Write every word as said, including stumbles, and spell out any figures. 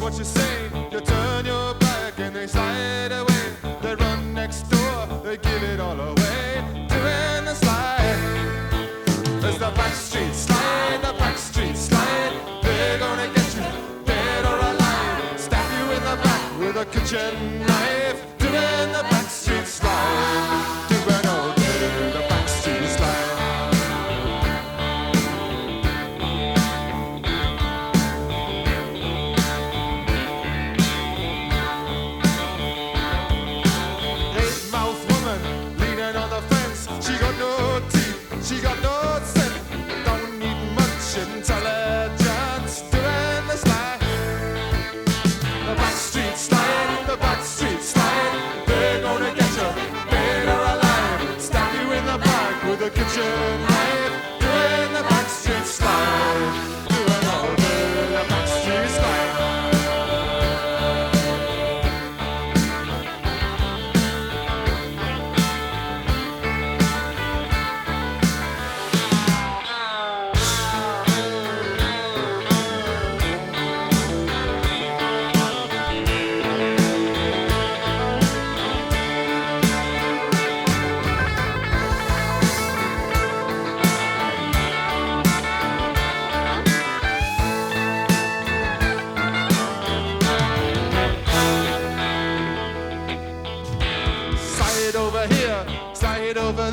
what you say. You turn your back and they slide away. They run next door, they give it all away. Doing the slide. There's the back street slide, the back street slide. They're gonna get you dead or alive. Stab you in the back with a kitchen knife. Doing the back street slide. Doing all day the back street slide. She got no teeth, she got no scent. Don't need much intelligence. Doing the slide. The back street slide, the back street slide. They're gonna get you dead or alive. Stab you in the back with a kitchen knife. Doing the back street slide. Doing all day the back street slide. Over here, slide over